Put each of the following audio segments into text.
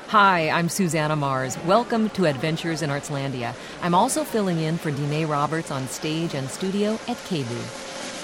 Hi, I'm Susanna Mars. Welcome to Adventures in Artslandia. I'm also filling in for Dene Roberts on stage and studio at KBOO.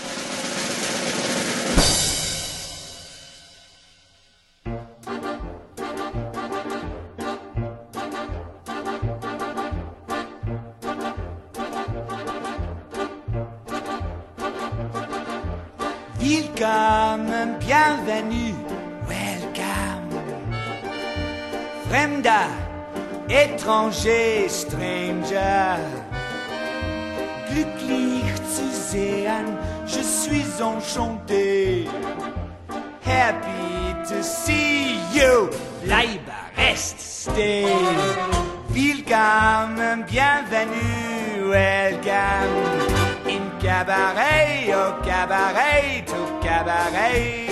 Willkommen, bienvenue, welcome. Fremder, étranger, stranger. Glücklich zu sehen, je suis enchanté. Happy to see you, bleibe, reste, stay. Willkommen, bienvenue, welcome. In cabaret, au cabaret, au cabaret.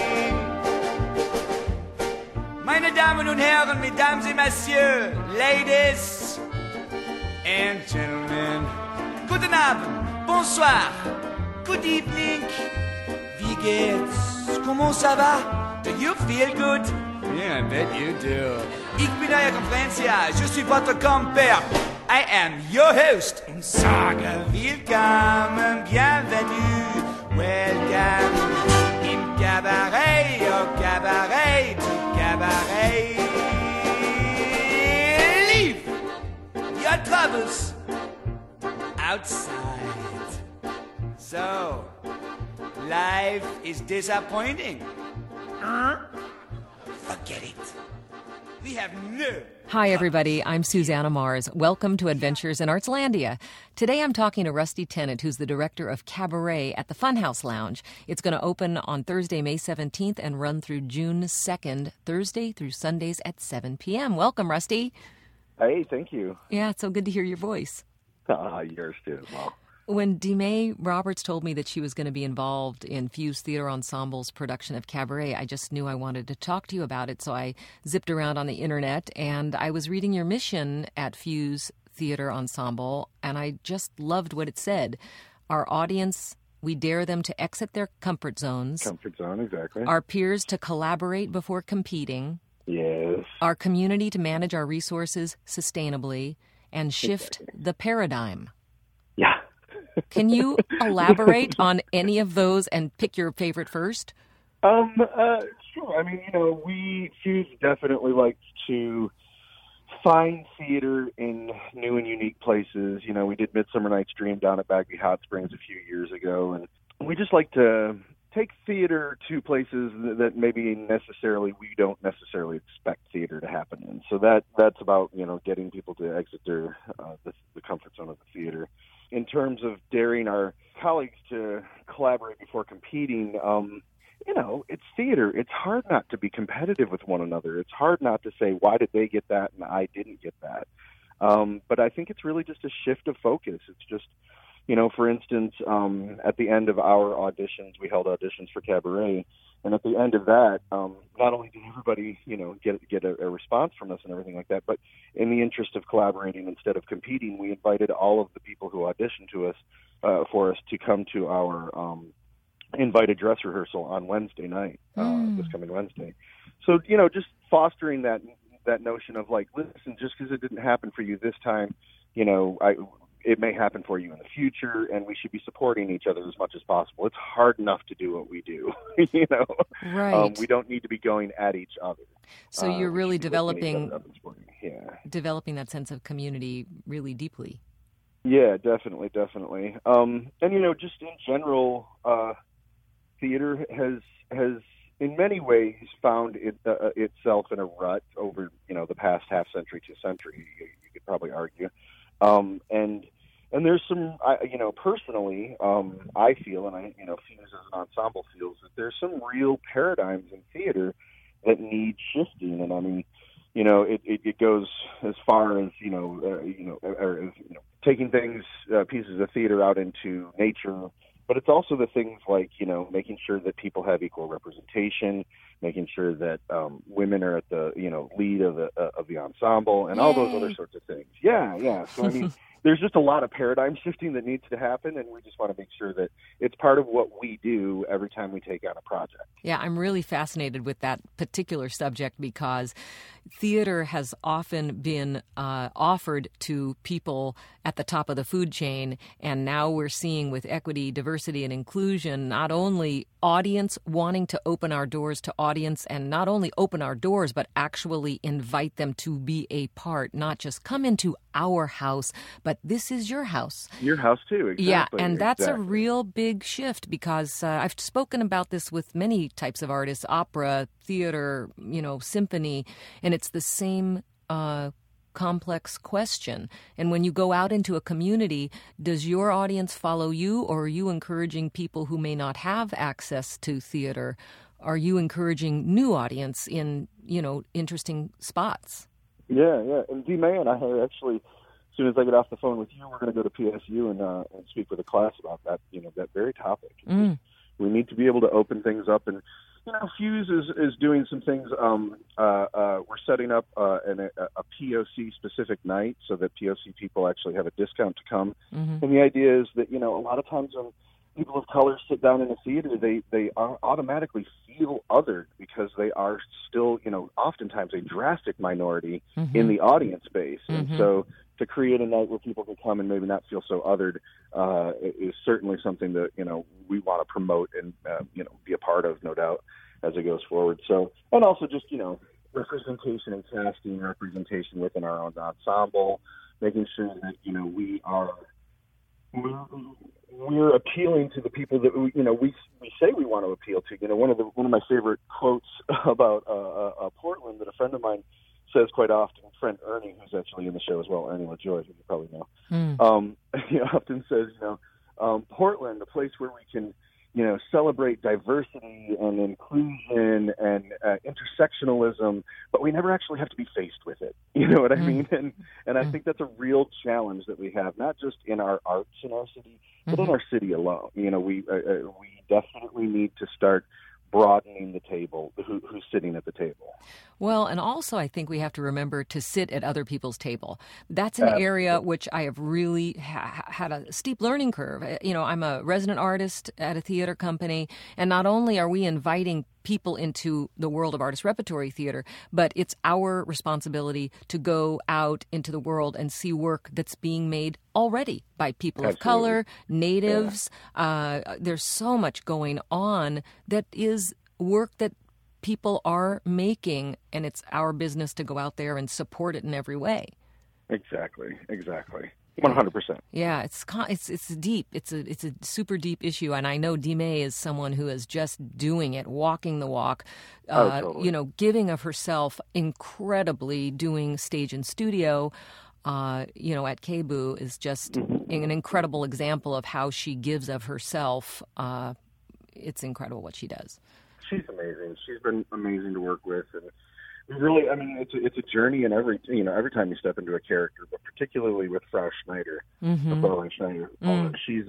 Meine Damen und Herren, Mesdames et Messieurs, Ladies and Gentlemen, guten Abend, bonsoir, good evening, wie geht's, comment ça va, do you feel good? Yeah, I bet you do. Ich bin euer Konferencia, je suis votre compère. I am your host und sage willkommen, bienvenue, welcome. In cabaret, au cabaret, au cabaret. Leave your troubles outside. So, life is disappointing. Forget it. We have no... Hi, everybody. I'm Susanna Mars. Welcome to Adventures in Artslandia. Today I'm talking to Rusty Tennant, who's the director of Cabaret at the Funhouse Lounge. It's going to open on Thursday, May 17th and run through June 2nd, Thursday through Sundays at 7 p.m. Welcome, Rusty. Hey, thank you. Yeah, it's so good to hear your voice. Yours too. Well, When Dene Roberts told me that she was going to be involved in Fuse Theater Ensemble's production of Cabaret, I just knew I wanted to talk to you about it, so I zipped around on the internet, and I was reading your mission at Fuse Theater Ensemble, and I just loved what it said. Our audience, we dare them to exit their comfort zones. Comfort zone, exactly. Our peers to collaborate before competing. Yes. Our community to manage our resources sustainably and shift the paradigm. Yeah. Can you elaborate on any of those and pick your favorite first? Sure. I mean, we Fuse definitely likes to find theater in new and unique places. We did Midsummer Night's Dream down at Bagby Hot Springs a few years ago, and we just like to take theater to places that maybe we don't necessarily expect theater to happen in. So that's about, getting people to exit their the comfort zone of the theater. In terms of daring our colleagues to collaborate before competing, it's theater. It's hard not to be competitive with one another. It's hard not to say, why did they get that and I didn't get that? But I think it's really just a shift of focus. It's just, for instance, at the end of our auditions, we held auditions for Cabaret. And at the end of that, not only did everybody, get a response from us and everything like that, but in the interest of collaborating instead of competing, we invited all of the people who auditioned for us to come to our invited dress rehearsal on Wednesday night, this coming Wednesday. So, just fostering that notion of like, listen, just because it didn't happen for you this time, it may happen for you in the future, and we should be supporting each other as much as possible. It's hard enough to do what we do, Right. We don't need to be going at each other. So you're really developing that sense of community really deeply. Yeah, definitely. And, just in general, theater has in many ways found itself in a rut over, the past half century to century, you could probably argue. And there's some, personally, I feel, and Fuse as an ensemble feels that there's some real paradigms in theater that need shifting. And I mean, it goes as far as, taking things, pieces of theater out into nature. But it's also the things like, making sure that people have equal representation, making sure that women are at the, lead of the ensemble and all those other sorts of things. Yeah. So, I mean, there's just a lot of paradigm shifting that needs to happen, and we just want to make sure that it's part of what we do every time we take on a project. Yeah, I'm really fascinated with that particular subject because theater has often been offered to people at the top of the food chain, and now we're seeing with equity, diversity, and inclusion, not only audience wanting to open our doors to audience, and not only open our doors, but actually invite them to be a part, not just come into our house, but this is your house. Your house too, exactly. Yeah, and that's a real big shift because I've spoken about this with many types of artists, opera, theater, symphony, and it's the same complex question. And when you go out into a community, does your audience follow you, or are you encouraging people who may not have access to theater? Are you encouraging new audience in, interesting spots? Yeah. And D-May and I are actually, as soon as I get off the phone with you, we're going to go to PSU and speak with a class about that, that very topic. We need to be able to open things up. And, Fuse is doing some things. We're setting up a POC-specific night so that POC people actually have a discount to come. And the idea is that, a lot of times when people of color sit down in a theater, they are automatically feel othered because they are still, oftentimes a drastic minority in the audience base. And so to create a night where people can come and maybe not feel so othered is certainly something that, we want to promote and, be a part of, no doubt, as it goes forward. So, and also just, representation and casting, representation within our own ensemble, making sure that, we're appealing to the people that we say we want to appeal to. One of my favorite quotes about Portland that a friend of mine says quite often, friend Ernie, who's actually in the show as well, Ernie LaJoy, who you probably know, he often says, Portland, a place where we can, celebrate diversity and inclusion and intersectionalism, but we never actually have to be faced with it. You know what I mean? And I think that's a real challenge that we have, not just in our arts in our city, but in our city alone. We definitely need to start broadening the table, who's sitting at the table. Well, and also I think we have to remember to sit at other people's table. That's an area which I have really had a steep learning curve. I'm a resident artist at a theater company, and not only are we inviting people into the world of artist repertory theater, but it's our responsibility to go out into the world and see work that's being made already by people of color, natives. There's so much going on that is work that people are making, and it's our business to go out there and support it in every way. Exactly. 100%. Yeah, it's deep. It's a super deep issue, and I know D-May is someone who is just doing it, walking the walk. Totally. Giving of herself incredibly, doing stage and studio. At KBOO is just an incredible example of how she gives of herself. It's incredible what she does. She's amazing. She's been amazing to work with, and really, it's a journey in every time you step into a character, but particularly with Frau Schneider, Fraulein Schneider. She's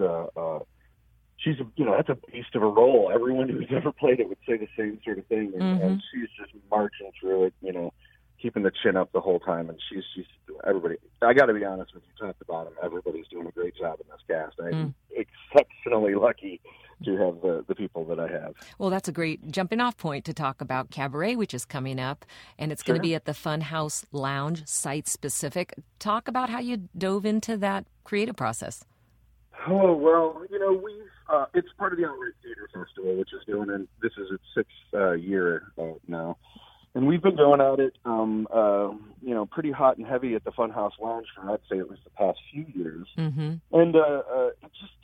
that's a beast of a role. Everyone who's ever played it would say the same sort of thing, and she's just marching through it, keeping the chin up the whole time. And she's everybody. I got to be honest with you, top to bottom, everybody's doing a great job in this cast. I'm exceptionally lucky to have the people that I have. Well, that's a great jumping off point to talk about Cabaret, which is coming up, and it's going to be at the Funhouse Lounge, site specific. Talk about how you dove into that creative process. Oh, well, it's part of the Outright Theater Festival, which is doing, and this is its 6th year now. And we've been going at it, pretty hot and heavy at the Funhouse Lounge for, I'd say, at least the past few years. And it just,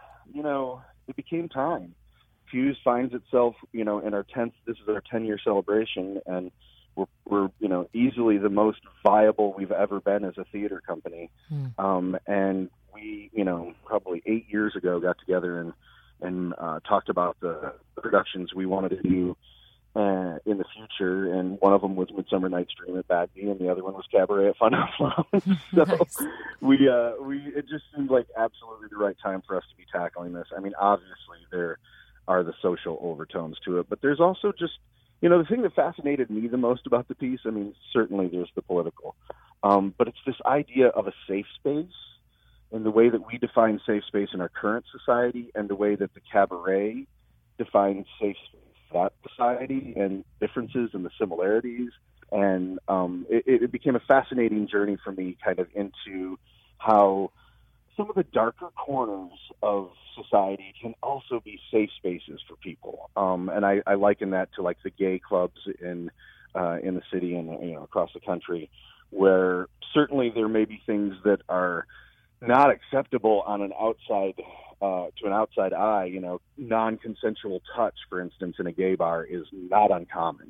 it became time. Fuse finds itself, in our 10th, this is our 10-year celebration, and we're easily the most viable we've ever been as a theater company. And we, probably 8 years ago got together and talked about the productions we wanted to do in the future, and one of them was Midsummer Night's Dream at Bagby, and the other one was Cabaret at Funhouse Lounge. So nice. It just seemed like absolutely the right time for us to be tackling this. Obviously there are the social overtones to it, but there's also just, the thing that fascinated me the most about the piece, certainly there's the political, but it's this idea of a safe space in the way that we define safe space in our current society and the way that the cabaret defines safe space in that society, and differences and the similarities. And it became a fascinating journey for me, kind of into how some of the darker corners of society can also be safe spaces for people. And I liken that to like the gay clubs in the city and across the country, where certainly there may be things that are not acceptable on an outside to an outside eye. Non-consensual touch, for instance, in a gay bar is not uncommon.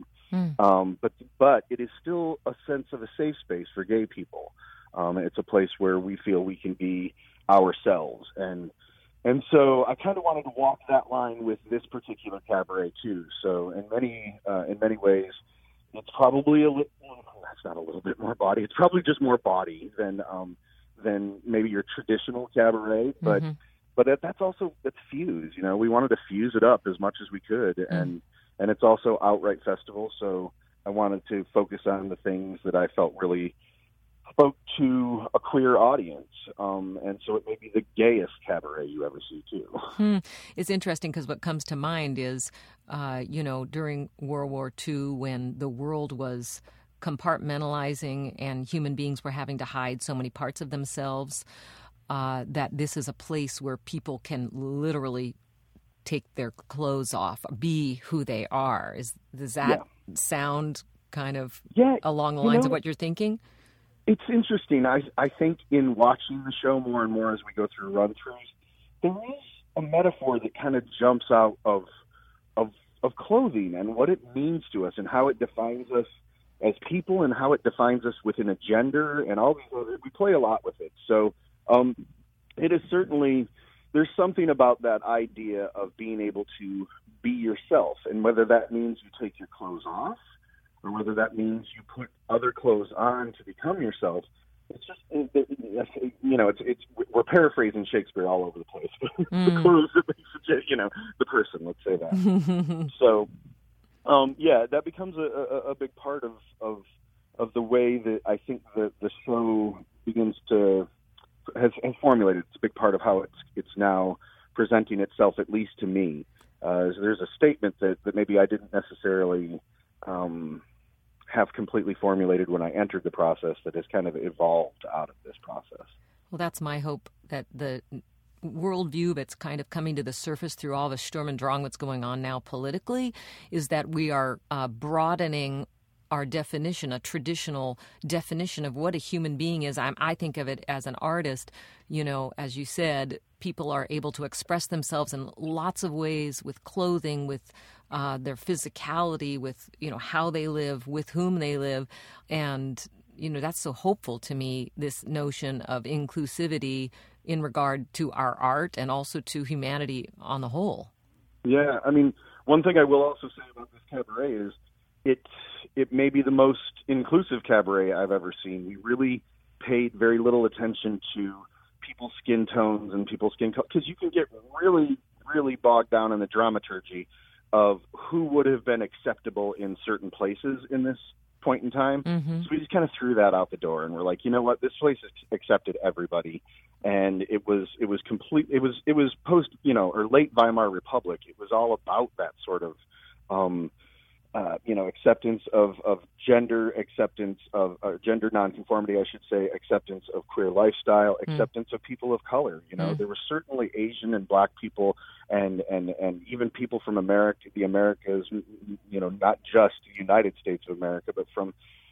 But it is still a sense of a safe space for gay people. It's a place where we feel we can be ourselves, and so I kind of wanted to walk that line with this particular cabaret too. So in many ways, it's probably that's not a little bit more body. It's probably just more body than maybe your traditional cabaret, but that's fuse. We wanted to fuse it up as much as we could, and it's also outright festival. So I wanted to focus on the things that I felt really spoke to a queer audience, and so it may be the gayest cabaret you ever see too. It's interesting because what comes to mind is, during World War II, when the world was compartmentalizing and human beings were having to hide so many parts of themselves, that this is a place where people can literally take their clothes off, be who they are. Does that sound kind of along the lines of what you're thinking? It's interesting. I think in watching the show more and more as we go through run-throughs, there is a metaphor that kind of jumps out of clothing and what it means to us and how it defines us as people and how it defines us within a gender and all these other. We play a lot with it. So it is certainly, there's something about that idea of being able to be yourself, and whether that means you take your clothes off or whether that means you put other clothes on to become yourself. It's just, we're paraphrasing Shakespeare all over the place. The clothes that makes the person, let's say that. So, that becomes a big part of the way that I think that the show begins to, has formulated. It's a big part of how it's now presenting itself, at least to me. There's a statement that maybe I didn't necessarily have completely formulated when I entered the process that has kind of evolved out of this process. Well, that's my hope, that the worldview that's kind of coming to the surface through all the Sturm und Drang that's going on now politically is that we are broadening our definition, a traditional definition of what a human being is. I think of it as an artist. As you said, people are able to express themselves in lots of ways with clothing, with their physicality, with, how they live, with whom they live. And, that's so hopeful to me, this notion of inclusivity in regard to our art and also to humanity on the whole. Yeah, I mean, one thing I will also say about this cabaret is it may be the most inclusive cabaret I've ever seen. We really paid very little attention to people's skin tones and people's skin color, because you can get really, really bogged down in the dramaturgy of who would have been acceptable in certain places in this point in time. So we just kind of threw that out the door, and we're like, you know what, this place has accepted everybody. And it was complete. It was post, or late Weimar Republic. It was all about that sort of, acceptance of gender, acceptance of gender nonconformity, I should say, acceptance of queer lifestyle, acceptance of people of color. There were certainly Asian and Black people and even people from the Americas, not just the United States of America, but from,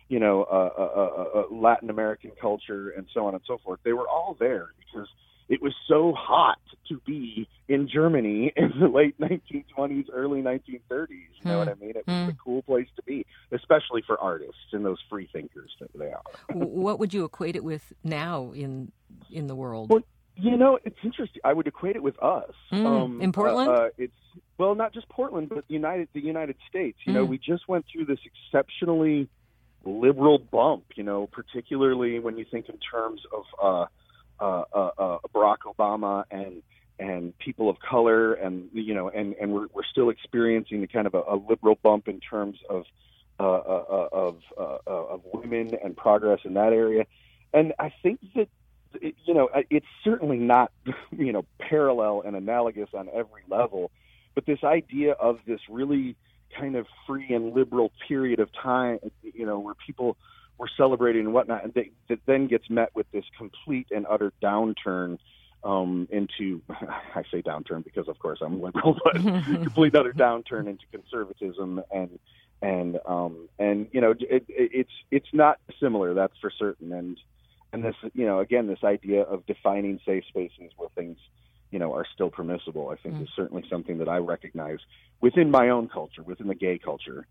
Latin American culture and so on and so forth. They were all there because it was so hot to be in Germany in the late 1920s, early 1930s. You know what I mean? It was a cool place to be, especially for artists and those free thinkers that they are. What would you equate it with now in the world? Well, it's interesting. I would equate it with us. In Portland? It's not just Portland, but the United States. We just went through this exceptionally liberal bump, particularly when you think in terms of Barack Obama and people of color, and we're still experiencing the kind of a liberal bump in terms of women and progress in that area. And I think that it's certainly not, parallel and analogous on every level, but this idea of this really kind of free and liberal period of time, where people were celebrating and whatnot, and that then gets met with this complete and utter downturn into, I say downturn because of course I'm liberal, but complete utter downturn into conservatism and it's not similar, that's for certain. And this, again, this idea of defining safe spaces where things, are still permissible, I think is certainly something that I recognize within my own culture, within the gay culture.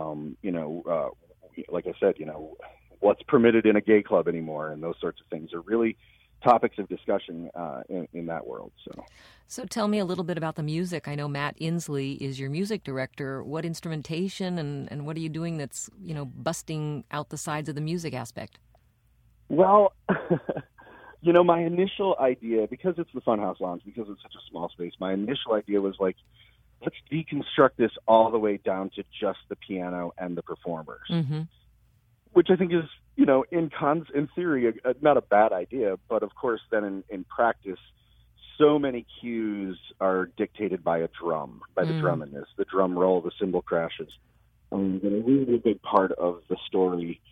Like I said, what's permitted in a gay club anymore and those sorts of things are really topics of discussion in that world. So tell me a little bit about the music. I know Matt Inslee is your music director. What instrumentation and what are you doing that's, busting out the sides of the music aspect? Well, my initial idea, because it's the Funhouse Lounge, because it's such a small space, my initial idea was like, let's deconstruct this all the way down to just the piano and the performers, which I think is, in theory, not a bad idea. But of course, then in practice, so many cues are dictated by a drum, by the drum in this, the drum roll, the cymbal crashes. And a really big part of the story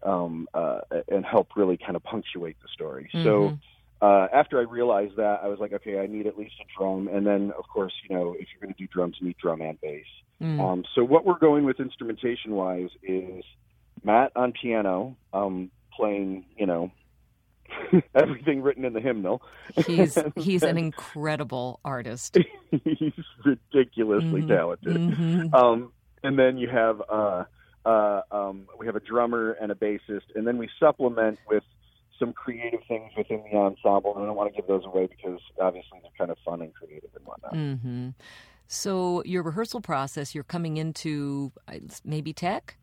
and help really kind of punctuate the story. So after I realized that, I was like, okay, I need at least a drum. And then, of course, if you're going to do drums, you need drum and bass. So what we're going with instrumentation-wise is Matt on piano, playing, everything written in the hymnal. He's an incredible artist. He's ridiculously talented. And then you have we have a drummer and a bassist, and then we supplement with some creative things within the ensemble. And I don't want to give those away because obviously they're kind of fun and creative and whatnot. So your rehearsal process, you're coming into maybe tech?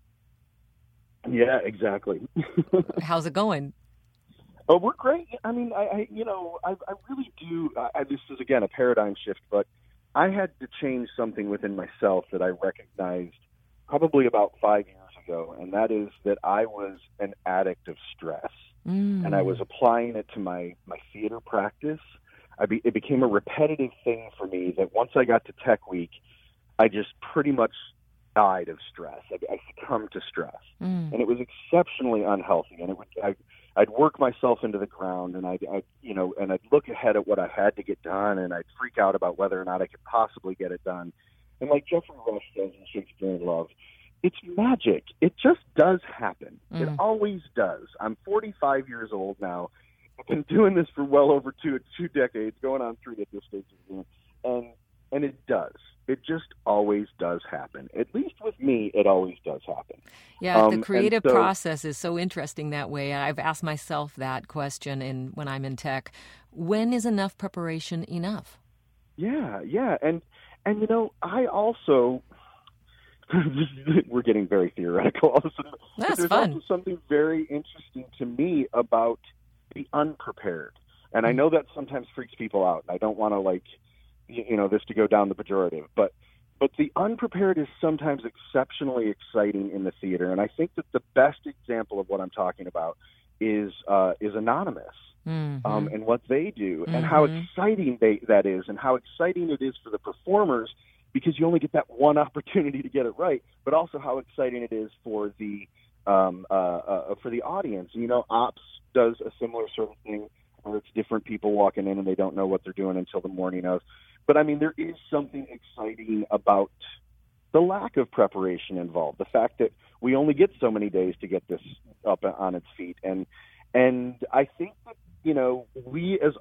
Yeah, exactly. How's it going? Oh, we're great. I mean, I really do. This is, again, a paradigm shift, but I had to change something within myself that I recognized probably about 5 years ago, and that is that I was an addict of stress, and I was applying it to my theater practice. It became a repetitive thing for me that once I got to Tech Week, I just pretty much died of stress. I succumbed to stress, and it was exceptionally unhealthy. And I'd work myself into the ground, and I'd look ahead at what I had to get done, and I'd freak out about whether or not I could possibly get it done. And like Geoffrey Rush says in Shakespeare in Love, it's magic. It just does happen. It always does. I'm 45 years old now. I've been doing this for well over two decades, going on 3 at this stage of the game, and it does. It just always does happen. At least with me, it always does happen. Yeah, the creative process is so interesting that way. I've asked myself that question when I'm in tech. When is enough preparation enough? Yeah. And I also, we're getting very theoretical all of a sudden. That's there's fun. Also something very interesting to me about the unprepared. And I know that sometimes freaks people out. I don't want to this to go down the pejorative, but the unprepared is sometimes exceptionally exciting in the theater, and I think that the best example of what I'm talking about is Anonymous, and what they do, and how exciting that is, and how exciting it is for the performers because you only get that one opportunity to get it right, but also how exciting it is for the audience. Ops does a similar sort of thing where it's different people walking in and they don't know what they're doing until the morning of. But, I mean, there is something exciting about the lack of preparation involved, the fact that we only get so many days to get this up on its feet. And I think that, we as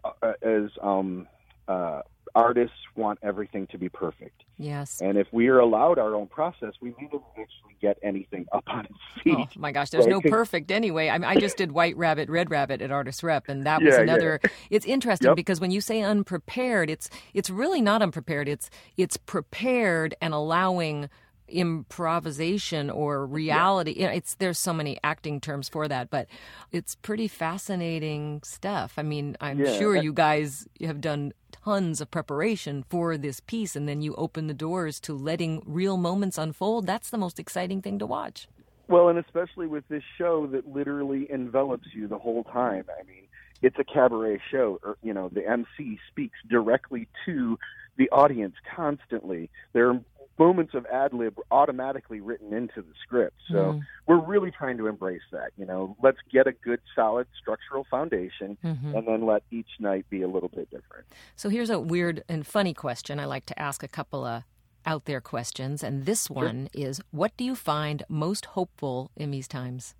artists want everything to be perfect. Yes. And if we are allowed our own process, we may never actually get anything up on its feet. Oh, my gosh, there's no perfect anyway. I just did White Rabbit, Red Rabbit at Artist Rep, and that was another. Yeah. It's interesting because when you say unprepared, it's really not unprepared. It's prepared and allowing improvisation or reality. There's so many acting terms for that, but it's pretty fascinating stuff. I mean, I'm sure you guys have done tons of preparation for this piece, and then you open the doors to letting real moments unfold. That's the most exciting thing to watch. Well, and especially with this show that literally envelops you the whole time. I mean, it's a cabaret show. Or, you know, the MC speaks directly to the audience constantly. There are moments of ad-lib automatically written into the script. So we're really trying to embrace that. You know, let's get a good, solid structural foundation, and then let each night be a little bit different. So here's a weird and funny question. I like to ask a couple of out there questions. And this one is, what do you find most hopeful in these times?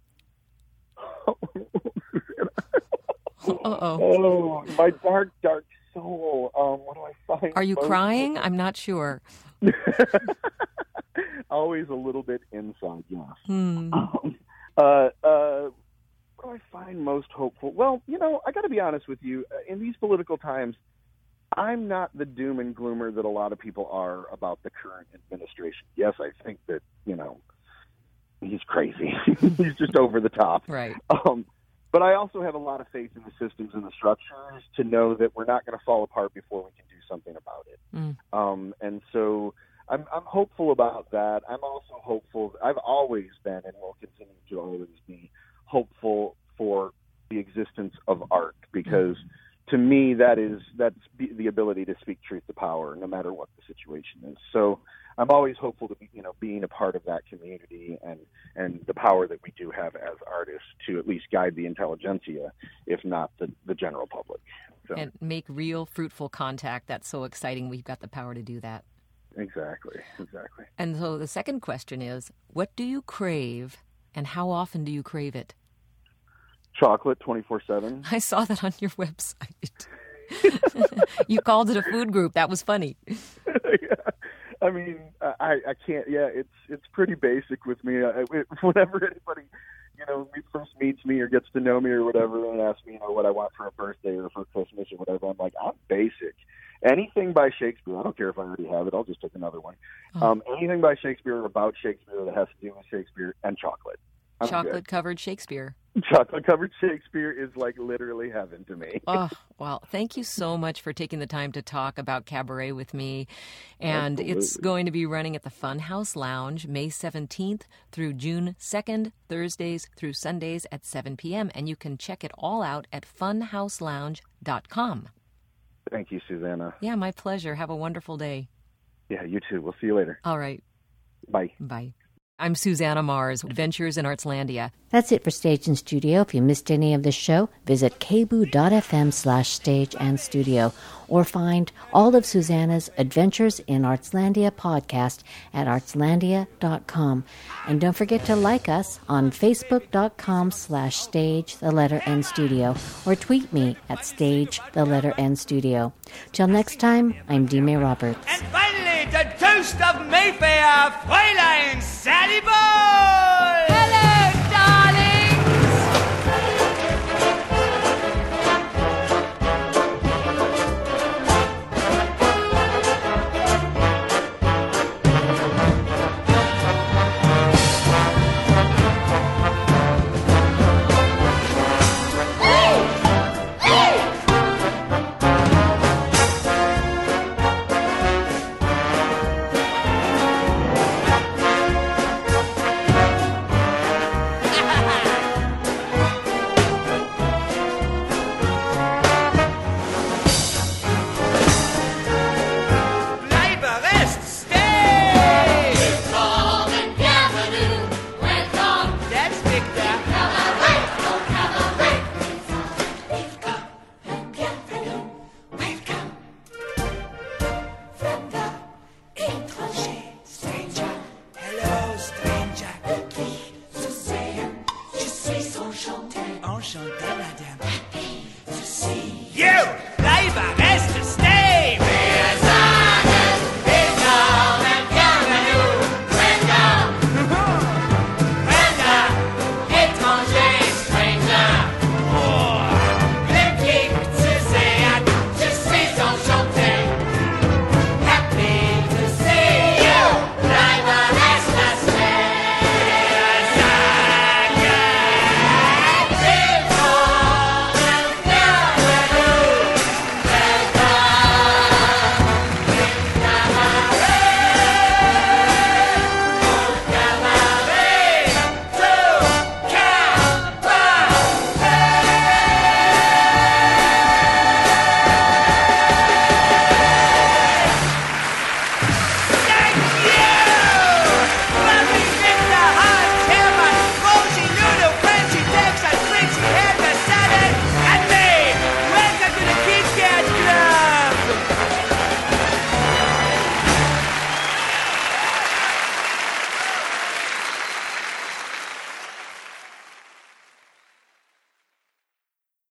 Oh, my dark, dark soul. What do I find? Are you crying? I'm not sure. Always a little bit inside, yes. What do I find most hopeful? Well, you know, I got to be honest with you. In these political times, I'm not the doom and gloomer that a lot of people are about the current administration. Yes, I think that, you know, he's crazy. He's just over the top. Right. But I also have a lot of faith in the systems and the structures to know that we're not going to fall apart before we can do something about it. And so I'm hopeful about that. I'm also hopeful. I've always been and will continue to always be hopeful for the existence of art, because to me that's the ability to speak truth to power, no matter what the situation is. So I'm always hopeful to be, you know, being a part of that community and the power that we do have as artists to at least guide the intelligentsia, if not the general public. So. And make real, fruitful contact. That's so exciting. We've got the power to do that. Exactly. And so the second question is, what do you crave, and how often do you crave it? Chocolate 24/7. I saw that on your website. You called it a food group. That was funny. Yeah. I mean, I can't. Yeah, it's pretty basic with me. Whenever anybody, you know, first meets me or gets to know me or whatever, and asks me, you know, what I want for a birthday or for Christmas or whatever, I'm like, I'm basic. Anything by Shakespeare. I don't care if I already have it. I'll just take another one. Anything by Shakespeare or about Shakespeare that has to do with Shakespeare, and chocolate. Chocolate-covered Shakespeare. Chocolate-covered Shakespeare is like literally heaven to me. Oh, well, thank you so much for taking the time to talk about cabaret with me. And Absolutely. It's going to be running at the Funhouse Lounge May 17th through June 2nd, Thursdays through Sundays at 7 p.m. And you can check it all out at funhouselounge.com. Thank you, Susanna. Yeah, my pleasure. Have a wonderful day. Yeah, you too. We'll see you later. All right. Bye. Bye. I'm Susanna Mars, Adventures in Artslandia. That's it for Stage and Studio. If you missed any of the show, visit kboo.fm/stage and studio, or find all of Susanna's Adventures in Artslandia podcast at artslandia.com. And don't forget to like us on facebook.com/stage_n-studio, or tweet me at stage_n-studio. Till next time, I'm Dime Roberts. And finally, the toast of Mayfair, Fräulein Sally Bowles!